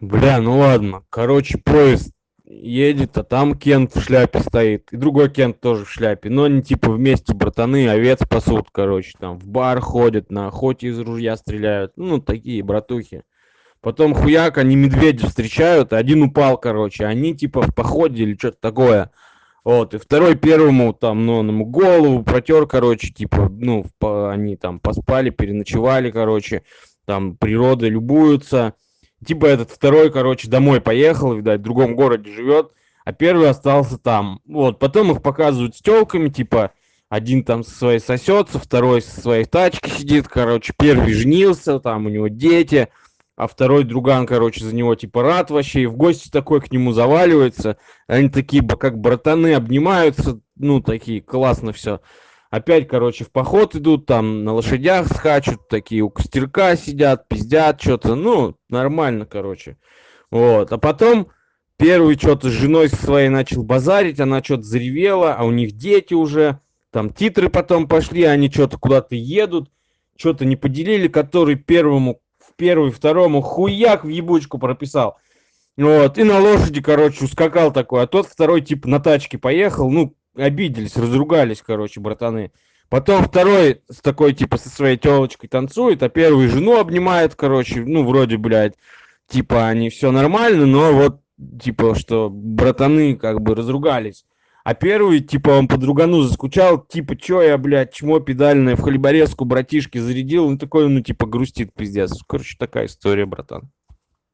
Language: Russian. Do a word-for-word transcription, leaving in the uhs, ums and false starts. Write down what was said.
Бля, ну ладно. Короче, поезд едет, а там Кент в шляпе стоит. И другой Кент тоже в шляпе. Но они типа вместе братаны, овец пасут, короче. Там в бар ходят, на охоте из ружья стреляют. Ну, такие братухи. Потом хуяк, они медведя встречают, и один упал, короче. Они типа в походе или что-то такое. Вот, и второй первому там, ну, он ему голову протер, короче, типа, ну, по- они там поспали, переночевали, короче, там природа любуются. Типа этот второй, короче, домой поехал, видать, в другом городе живет, а первый остался там. Вот, потом их показывают с телками, типа, один там со своей сосется, второй со своей тачки сидит, короче, первый женился, там у него дети, а второй друган, короче, за него типа рад вообще, и в гости такой к нему заваливается. Они такие, б- как братаны, обнимаются, ну, такие, классно все. Опять, короче, в поход идут, там на лошадях скачут, такие у костерка сидят, пиздят что-то, ну, нормально, короче. Вот, а потом первый что-то с женой своей начал базарить, она что-то заревела, а у них дети уже, там титры потом пошли, они что-то куда-то едут, что-то не поделили, который первому, в первый, второму хуяк в ебучку прописал. Вот, и на лошади, короче, ускакал такой, а тот второй, типа, на тачке поехал, ну, обиделись, разругались, короче, братаны. Потом второй с такой, типа, со своей телочкой танцует, а первый жену обнимает, короче, ну, вроде, блядь, типа, они все нормально, но вот, типа, что братаны, как бы, разругались. А первый, типа, он по другану заскучал, типа, чё я, блядь, чмо педальное в хлеборезку братишки зарядил, он такой, ну, типа, грустит, пиздец. Короче, такая история, братан.